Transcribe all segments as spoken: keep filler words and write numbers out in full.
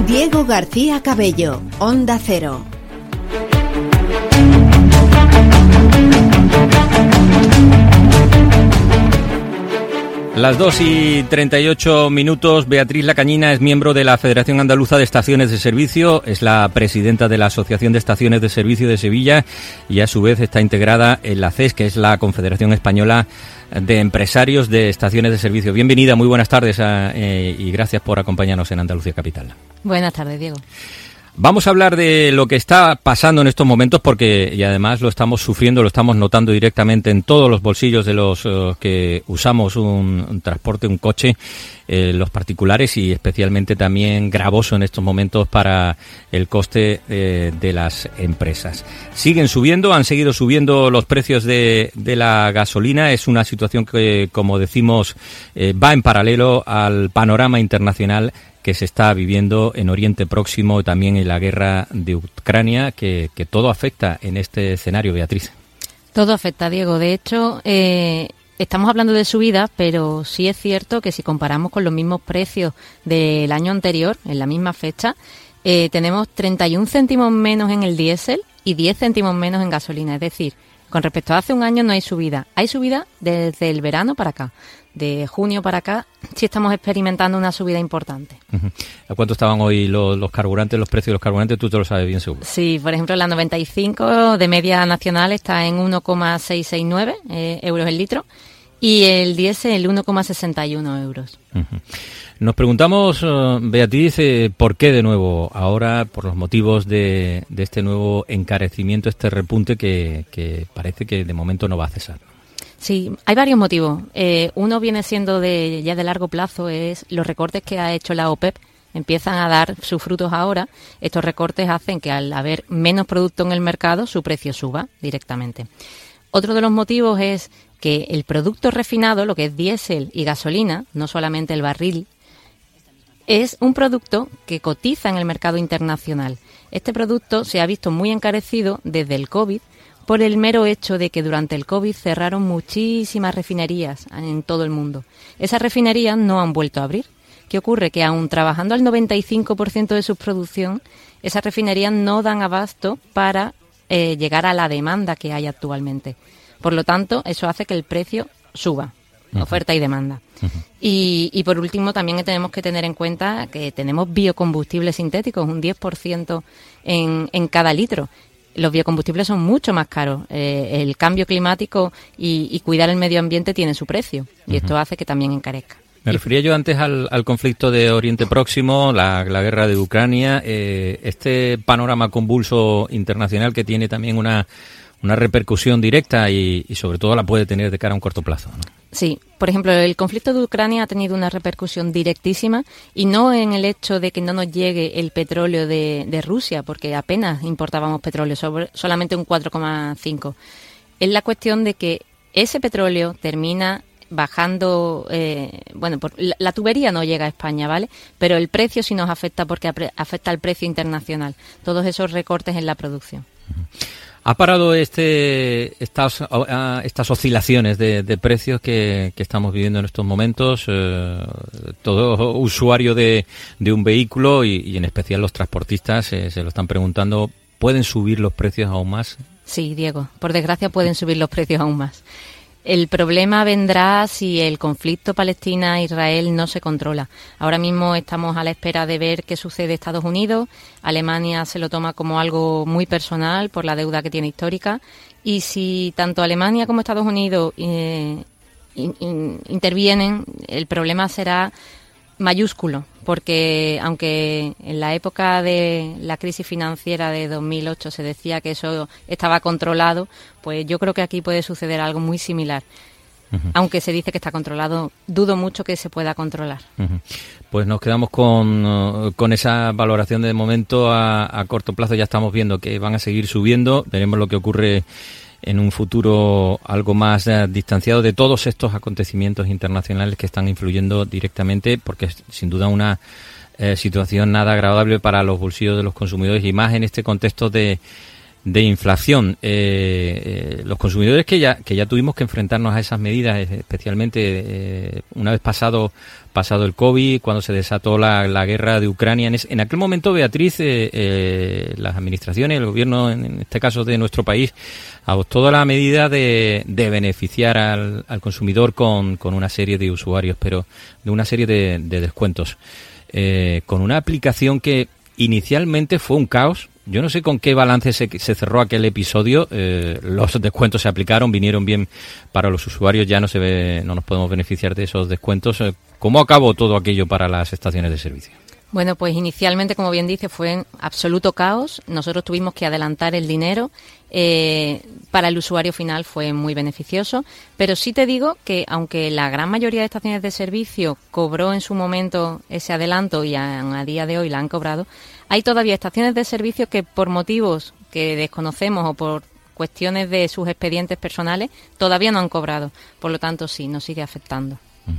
Diego García Cabello, Onda Cero. Las dos y treinta y ocho minutos. Beatriz Lacañina es miembro de la Federación Andaluza de Estaciones de Servicio, es la presidenta de la Asociación de Estaciones de Servicio de Sevilla y a su vez está integrada en la C E S, que es la Confederación Española de Empresarios de Estaciones de Servicio. Bienvenida, muy buenas tardes a, eh, y gracias por acompañarnos en Andalucía Capital. Buenas tardes, Diego. Vamos a hablar de lo que está pasando en estos momentos porque, y además lo estamos sufriendo, lo estamos notando directamente en todos los bolsillos de los uh, que usamos un, un transporte, un coche, eh, los particulares y especialmente también gravoso en estos momentos para el coste eh, de las empresas. Siguen subiendo, han seguido subiendo los precios de, de la gasolina. Es una situación que, como decimos, eh, va en paralelo al panorama internacional que se está viviendo en Oriente Próximo y también en la guerra de Ucrania, que, que todo afecta en este escenario, Beatriz. Todo afecta, Diego. De hecho, eh, estamos hablando de subidas, pero sí es cierto que si comparamos con los mismos precios del año anterior, en la misma fecha, eh, tenemos treinta y un céntimos menos en el diésel y diez céntimos menos en gasolina. Es decir, con respecto a hace un año no hay subida. Hay subida desde el verano para acá. De junio para acá sí estamos experimentando una subida importante. Uh-huh. ¿A cuánto estaban hoy los, los carburantes, los precios de los carburantes? Tú te lo sabes bien seguro. Sí, por ejemplo, la noventa y cinco de media nacional está en uno coma seiscientos sesenta y nueve eh, euros el litro y el diésel el uno coma sesenta y uno euros. Uh-huh. Nos preguntamos, uh, Beatriz, eh, ¿por qué de nuevo ahora, por los motivos de, de este nuevo encarecimiento, este repunte que, que parece que de momento no va a cesar? Sí, hay varios motivos. Eh, uno viene siendo de ya de largo plazo, es los recortes que ha hecho la OPEP. Empiezan a dar sus frutos ahora. Estos recortes hacen que al haber menos producto en el mercado, su precio suba directamente. Otro de los motivos es que el producto refinado, lo que es diésel y gasolina, no solamente el barril, es un producto que cotiza en el mercado internacional. Este producto se ha visto muy encarecido desde el COVID, por el mero hecho de que durante el COVID cerraron muchísimas refinerías en todo el mundo. Esas refinerías no han vuelto a abrir. ¿Qué ocurre? Que aun trabajando al noventa y cinco por ciento de su producción, esas refinerías no dan abasto para eh, llegar a la demanda que hay actualmente. Por lo tanto, eso hace que el precio suba, uh-huh. Oferta y demanda. Uh-huh. Y, y por último, también tenemos que tener en cuenta que tenemos biocombustibles sintéticos, un diez por ciento en, en cada litro. Los biocombustibles son mucho más caros. Eh, el cambio climático y, y cuidar el medio ambiente tiene su precio. Y uh-huh. Esto hace que también encarezca. Me refería yo antes al, al conflicto de Oriente Próximo, la, la guerra de Ucrania, eh, este panorama convulso internacional que tiene también una, una repercusión directa y, y sobre todo la puede tener de cara a un corto plazo, ¿no? Sí, por ejemplo, el conflicto de Ucrania ha tenido una repercusión directísima y no en el hecho de que no nos llegue el petróleo de, de Rusia, porque apenas importábamos petróleo, sobre, solamente un cuatro coma cinco. Es la cuestión de que ese petróleo termina bajando, eh, bueno, por, la, la tubería no llega a España, ¿vale? Pero el precio sí nos afecta porque apre, afecta al precio internacional, todos esos recortes en la producción. Uh-huh. ¿Ha parado este estas, estas oscilaciones de, de precios que, que estamos viviendo en estos momentos? Eh, todo usuario de, de un vehículo y, y en especial los transportistas eh, se lo están preguntando, ¿pueden subir los precios aún más? Sí, Diego, por desgracia pueden subir los precios aún más. El problema vendrá si el conflicto Palestina-Israel no se controla. Ahora mismo estamos a la espera de ver qué sucede en Estados Unidos. Alemania se lo toma como algo muy personal por la deuda que tiene histórica. Y si tanto Alemania como Estados Unidos eh, in, in, intervienen, el problema será mayúsculo, porque aunque en la época de la crisis financiera de dos mil ocho se decía que eso estaba controlado, pues yo creo que aquí puede suceder algo muy similar. Uh-huh. Aunque se dice que está controlado, dudo mucho que se pueda controlar. Uh-huh. Pues nos quedamos con, con esa valoración de momento a, a corto plazo. Ya estamos viendo que van a seguir subiendo, veremos lo que ocurre en un futuro algo más eh, distanciado de todos estos acontecimientos internacionales que están influyendo directamente, porque es sin duda una eh, situación nada agradable para los bolsillos de los consumidores y más en este contexto de de inflación. Eh, eh, los consumidores que ya que ya tuvimos que enfrentarnos a esas medidas, especialmente eh, una vez pasado pasado el COVID, cuando se desató la, la guerra de Ucrania. En, es, en aquel momento, Beatriz, eh, eh, las administraciones, el gobierno, en este caso de nuestro país, adoptó la medida de, de beneficiar al, al consumidor con, con una serie de usuarios, pero de una serie de, de descuentos, eh, con una aplicación que inicialmente fue un caos. Yo no sé con qué balance se, se cerró aquel episodio. Eh, los descuentos se aplicaron, vinieron bien para los usuarios, ya no se ve, no nos podemos beneficiar de esos descuentos. Eh, ¿Cómo acabó todo aquello para las estaciones de servicio? Bueno, pues inicialmente, como bien dice, fue en absoluto caos. Nosotros tuvimos que adelantar el dinero. Eh, para el usuario final fue muy beneficioso. Pero sí te digo que, aunque la gran mayoría de estaciones de servicio cobró en su momento ese adelanto y a, a día de hoy la han cobrado, hay todavía estaciones de servicio que, por motivos que desconocemos o por cuestiones de sus expedientes personales, todavía no han cobrado. Por lo tanto, sí, nos sigue afectando. Uh-huh.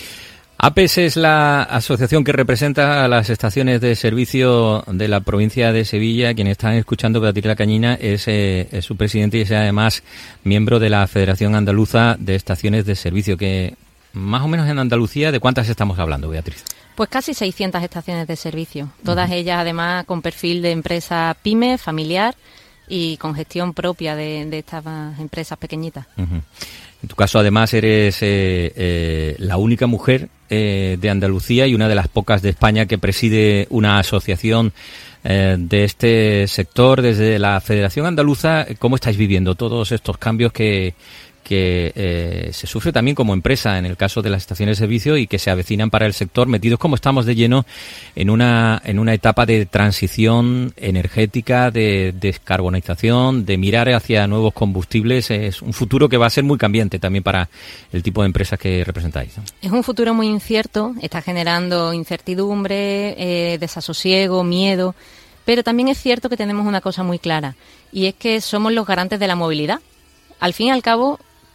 A P E S es la asociación que representa a las estaciones de servicio de la provincia de Sevilla. Quienes están escuchando, Beatriz La Cañina es, eh, es su presidente y es además miembro de la Federación Andaluza de Estaciones de Servicio. Que más o menos en Andalucía, ¿de cuántas estamos hablando, Beatriz? Pues casi seiscientas estaciones de servicio. Todas uh-huh. ellas además con perfil de empresa pyme, familiar y con gestión propia de, de estas empresas pequeñitas. Uh-huh. En tu caso, además, eres eh, eh, la única mujer eh, de Andalucía y una de las pocas de España que preside una asociación eh, de este sector. Desde la Federación Andaluza, ¿cómo estáis viviendo todos estos cambios que, que eh, se sufre también como empresa en el caso de las estaciones de servicio y que se avecinan para el sector, metidos como estamos de lleno en una en una etapa de transición energética, de descarbonización, de mirar hacia nuevos combustibles? Es un futuro que va a ser muy cambiante también para el tipo de empresas que representáis, ¿no? Es un futuro muy incierto, está generando incertidumbre, eh, desasosiego, miedo, pero también es cierto que tenemos una cosa muy clara, y es que somos los garantes de la movilidad. Al fin y al cabo,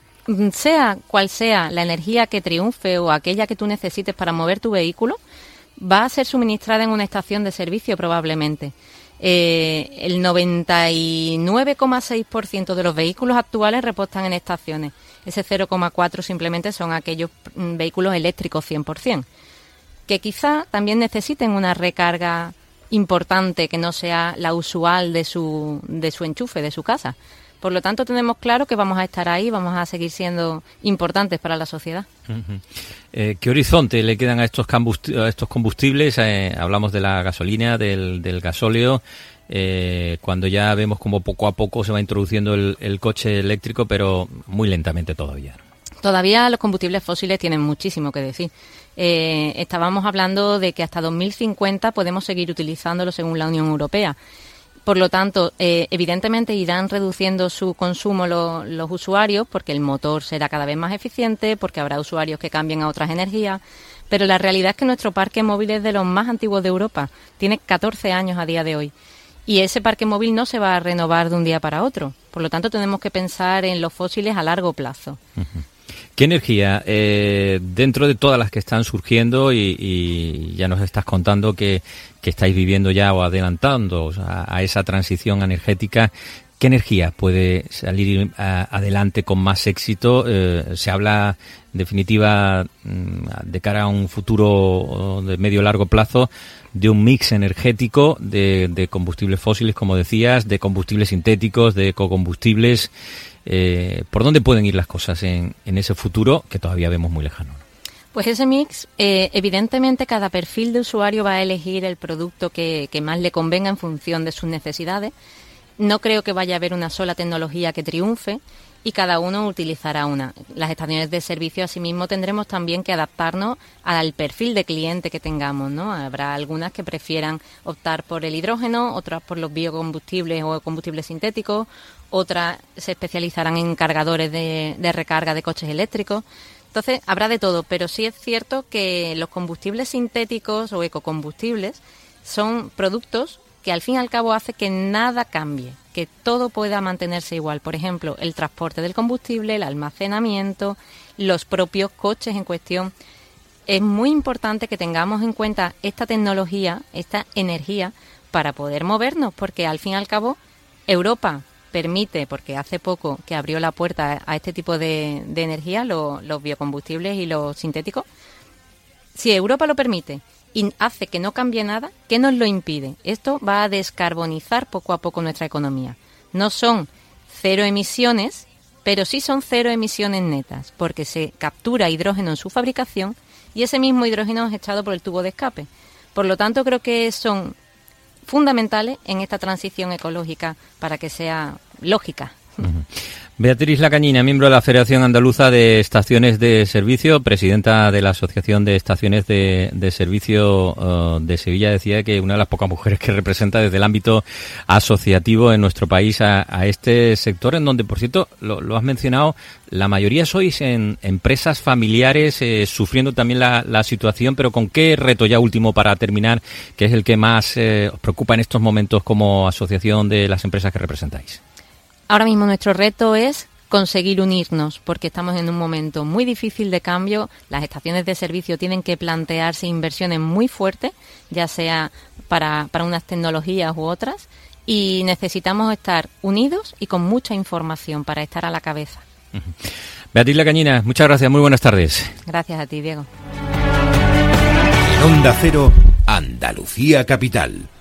sea cual sea la energía que triunfe o aquella que tú necesites para mover tu vehículo, va a ser suministrada en una estación de servicio probablemente. Eh, el noventa y nueve coma seis por ciento de los vehículos actuales repostan en estaciones. Ese cero coma cuatro por ciento simplemente son aquellos mm, vehículos eléctricos cien por ciento, que quizá también necesiten una recarga importante que no sea la usual de su, de su enchufe, de su casa. Por lo tanto, tenemos claro que vamos a estar ahí, vamos a seguir siendo importantes para la sociedad. Uh-huh. Eh, ¿Qué horizonte le quedan a estos, combusti- a estos combustibles? Eh, hablamos de la gasolina, del, del gasóleo, eh, cuando ya vemos como poco a poco se va introduciendo el, el coche eléctrico, pero muy lentamente todavía. Todavía los combustibles fósiles tienen muchísimo que decir. Eh, estábamos hablando de que hasta dos mil cincuenta podemos seguir utilizándolo según la Unión Europea. Por lo tanto, eh, evidentemente irán reduciendo su consumo lo, los usuarios porque el motor será cada vez más eficiente, porque habrá usuarios que cambien a otras energías, pero la realidad es que nuestro parque móvil es de los más antiguos de Europa, tiene catorce años a día de hoy, y ese parque móvil no se va a renovar de un día para otro. Por lo tanto, tenemos que pensar en los fósiles a largo plazo. Uh-huh. ¿Qué energía, eh, dentro de todas las que están surgiendo, y, y ya nos estás contando que, que estáis viviendo ya o adelantando a, a esa transición energética, qué energía puede salir a, adelante con más éxito? Eh, se habla, en definitiva, de cara a un futuro de medio largo plazo, de un mix energético de, de combustibles fósiles, como decías, de combustibles sintéticos, de ecocombustibles. Eh, ¿Por dónde pueden ir las cosas en, en ese futuro que todavía vemos muy lejano? Pues ese mix, eh, evidentemente cada perfil de usuario va a elegir el producto que, que más le convenga en función de sus necesidades. No creo que vaya a haber una sola tecnología que triunfe y cada uno utilizará una. Las estaciones de servicio, asimismo, tendremos también que adaptarnos al perfil de cliente que tengamos, ¿no? Habrá algunas que prefieran optar por el hidrógeno, otras por los biocombustibles o combustibles sintéticos, otras se especializarán en cargadores de, de recarga de coches eléctricos. Entonces, habrá de todo, pero sí es cierto que los combustibles sintéticos o ecocombustibles son productos que al fin y al cabo hace que nada cambie, que todo pueda mantenerse igual. Por ejemplo, el transporte del combustible, el almacenamiento, los propios coches en cuestión. Es muy importante que tengamos en cuenta esta tecnología, esta energía, para poder movernos, porque al fin y al cabo, cada uno utilizará una. Las estaciones de servicio, asimismo, tendremos también que adaptarnos al perfil de cliente que tengamos, ¿no? Habrá algunas que prefieran optar por el hidrógeno, otras por los biocombustibles o combustibles sintéticos, otras se especializarán en cargadores de, de recarga de coches eléctricos. Entonces, habrá de todo, pero sí es cierto que los combustibles sintéticos son productos que al fin y al cabo hace que nada cambie, que todo pueda mantenerse igual. Por ejemplo, el transporte del combustible, el almacenamiento, los propios coches en cuestión. Es muy importante que tengamos en cuenta esta tecnología, esta energía, para poder movernos, porque al fin y al cabo Europa permite, porque hace poco que abrió la puerta a este tipo de, de energía, lo, los biocombustibles y los sintéticos, si Europa lo permite y hace que no cambie nada, ¿qué nos lo impide? Esto va a descarbonizar poco a poco nuestra economía. No son cero emisiones, pero sí son cero emisiones netas, porque se captura hidrógeno en su fabricación y ese mismo hidrógeno es echado por el tubo de escape. Por lo tanto, creo que son fundamentales en esta transición ecológica para que sea lógica. Uh-huh. Beatriz Lacañina, miembro de la Federación Andaluza de Estaciones de Servicio, presidenta de la Asociación de Estaciones de, de Servicio uh, de Sevilla, decía que una de las pocas mujeres que representa desde el ámbito asociativo en nuestro país a, a este sector, en donde, por cierto, lo, lo has mencionado, la mayoría sois en empresas familiares, eh, sufriendo también la, la situación, pero ¿con qué reto ya último para terminar, que es el que más eh, os preocupa en estos momentos como asociación de las empresas que representáis? Ahora mismo nuestro reto es conseguir unirnos, porque estamos en un momento muy difícil de cambio. Las estaciones de servicio tienen que plantearse inversiones muy fuertes, ya sea para, para unas tecnologías u otras, y necesitamos estar unidos y con mucha información para estar a la cabeza. Uh-huh. Beatriz Lacañina, muchas gracias, muy buenas tardes. Gracias a ti, Diego. En Onda Cero, Andalucía Capital.